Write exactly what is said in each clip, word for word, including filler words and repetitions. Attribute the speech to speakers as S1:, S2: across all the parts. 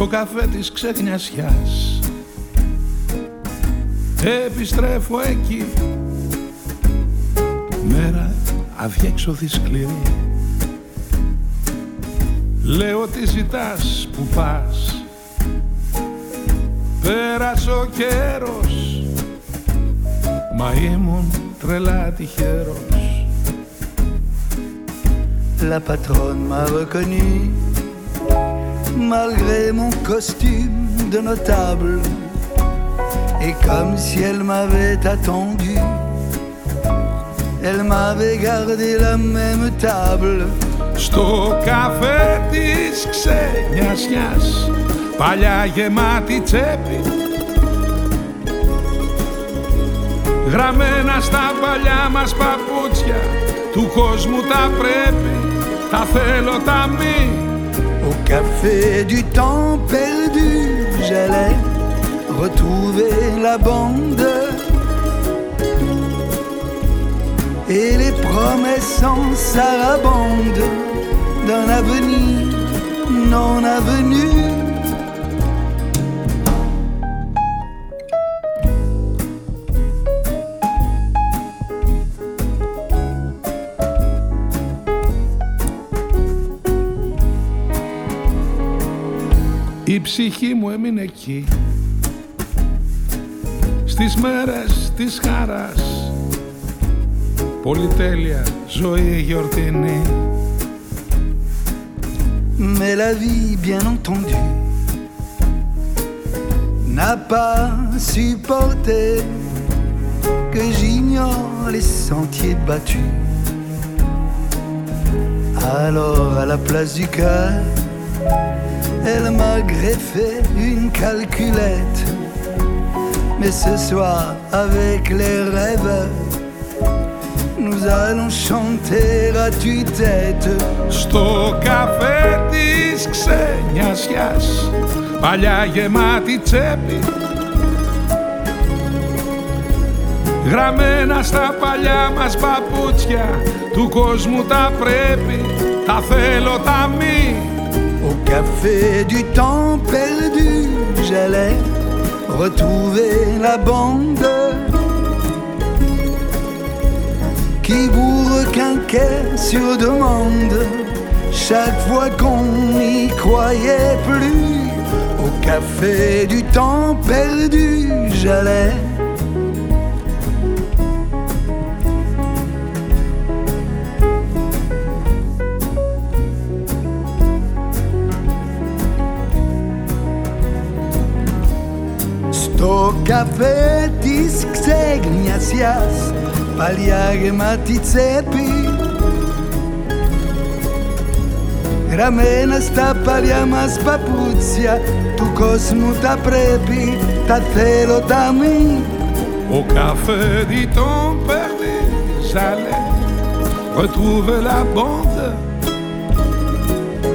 S1: στο καφέ της ξεχνιασιάς. Επιστρέφω εκεί, μέρα αδιέξοδη σκληρή. Λέω τι ζητάς, που πας, πέρασε ο καιρός, μα ήμουν τρελά τυχερός.
S2: La patronne m'a reconnu, malgré mon costume de notable. Et comme si elle m'avait attendu, elle m'avait gardé la même table.
S1: Στο καφέ της ξενιασιάς, παλιά γεμάτη τσέπη, γραμμένα στα παλιά μας παπούτσια, του κόσμου τα πρέπει, τα θέλω τα μη.
S2: Au café du temps perdu, j'allais retrouver la bande et les promesses en sarabande d'un avenir non avenu.
S1: Η ψυχή μου έμεινε εκεί, στις μέρες της χαράς, πολυτέλεια, ζωή γιορτινή.
S2: Mais la vie, bien entendu, n'a pas supporté que j'ignore les sentiers battus. Alors à la place du cœur, elle m'a greffé une calculette. Mais ce soir, avec les rêves, nous allons chanter à tue-tête.
S1: Στο καφέ της ξενιασιάς, παλιά γεμάτη τσέπη, γραμμένα στα παλιά μας παπούτσια, του κόσμου τα πρέπει, τα θέλω τα μη.
S2: Au café du temps perdu, j'allais retrouver la bande qui vous requinquait sur demande chaque fois qu'on n'y croyait plus. Au café du temps perdu, j'allais στο καφέ της ξεγνιασιάς, παλιά γεμάτη τσέπη, γραμμένα στα παλιά μας παπούτσια, του κόσμου τα πρέπει, τα θέλω τα μη.
S1: Au café du temps perdu, j'allais retrouver la bande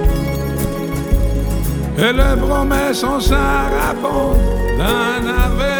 S1: et les promesses en sarabande d'un avenir